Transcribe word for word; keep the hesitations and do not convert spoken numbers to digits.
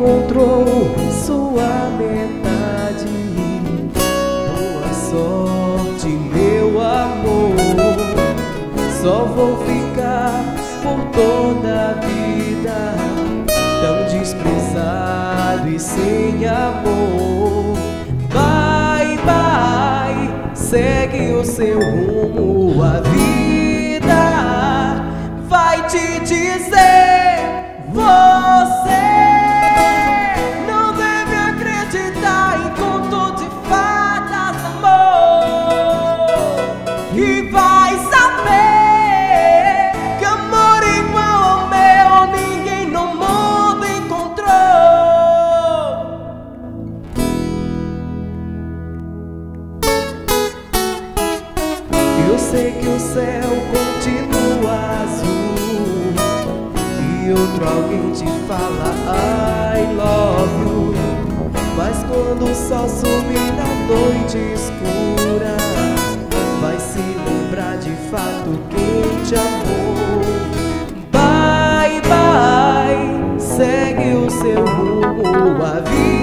encontrou sua metade. Boa sorte, meu amor. Só vou ficar por toda a vida tão desprezado e sem amor. Bye, bye, segue o seu rumo. A vida vai te dizer: você não deve acreditar em conto de fadas, amor. E vai saber que amor igual ao meu ninguém no mundo encontrou. Eu sei que o céu continua azul e outro alguém te fala I love you, mas quando o sol sumir na noite escura, vai se lembrar de fato quem te amou. Bye, bye, segue o seu rumo. A vida